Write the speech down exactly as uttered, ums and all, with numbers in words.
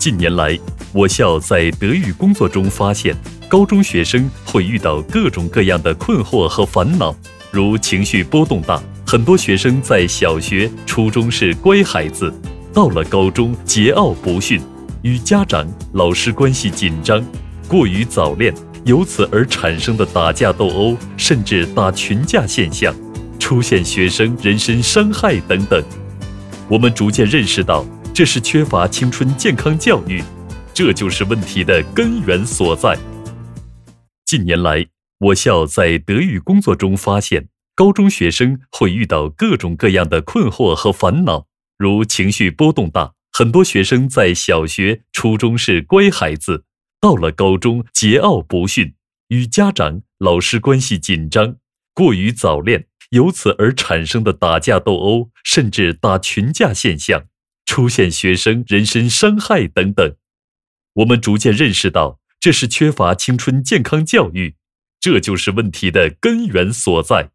近年来，我校在德育工作中发现，高中学生会遇到各种各样的困惑和烦恼，如情绪波动大，很多学生在小学、初中是乖孩子，到了高中桀骜不驯，与家长、老师关系紧张，过于早恋，由此而产生的打架斗殴，甚至打群架现象，出现学生人身伤害等等。我们逐渐认识到，这是缺乏青春健康教育，这就是问题的根源所在。近年来，我校在德育工作中发现，高中学生会遇到各种各样的困惑和烦恼，如情绪波动大，很多学生在小学、初中是乖孩子，到了高中桀骜不驯，与家长、老师关系紧张，过于早恋，由此而产生的打架斗殴，甚至打群架现象，出现学生人身伤害等等。我们逐渐认识到，这是缺乏青春健康教育，这就是问题的根源所在。